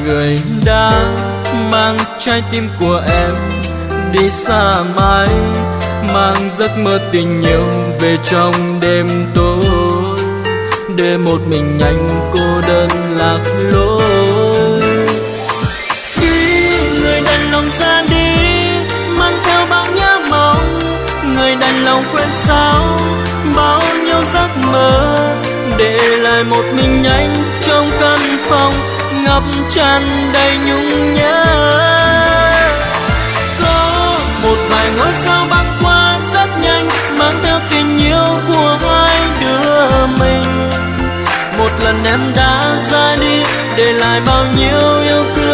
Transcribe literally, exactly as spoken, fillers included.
người đã mang trái tim của em đi xa mãi, mang giấc mơ tình yêu về trong đêm tối, để một mình anh cô đơn lạc lối. Khi người đành lòng ra đi mang theo bao nhớ mong, người đành lòng quên sao bao nhiêu giấc mơ, để lại một mình anh trong căn phòng ngập tràn đầy nhung nhớ. Có một vài ngôi sao băng qua rất nhanh, mang theo tình yêu của hai đứa mình. Một lần em đã ra đi, để lại bao nhiêu yêu thương